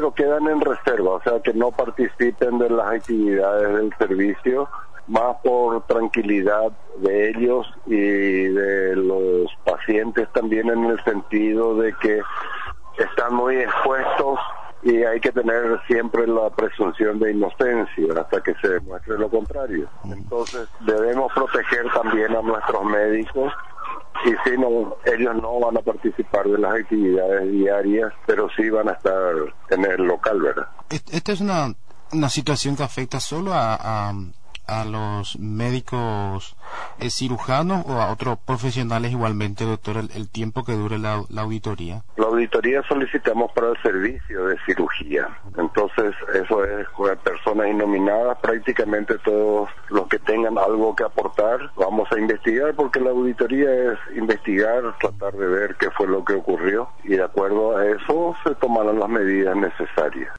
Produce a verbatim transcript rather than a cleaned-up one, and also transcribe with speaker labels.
Speaker 1: pero quedan en reserva, o sea que no participen de las actividades del servicio, más por tranquilidad de ellos y de los pacientes también, en el sentido de que están muy expuestos y hay que tener siempre la presunción de inocencia hasta que se demuestre lo contrario. Entonces debemos proteger también a nuestros médicos, y si no, ellos no van a participar de las actividades diarias, pero sí van a estar en el local, ¿verdad?
Speaker 2: Esta es una, una situación que afecta solo a, a, a los médicos eh, cirujanos o a otros profesionales igualmente, doctor, el, el tiempo que dure la, la auditoría.
Speaker 1: La auditoría solicitamos para el servicio de cirugía, entonces eso es con personas innominadas, prácticamente todos los que tengan algo que aportar vamos a investigar, porque la auditoría es investigar, tratar de ver qué fue lo que ocurrió y de acuerdo a eso se tomarán las medidas necesarias.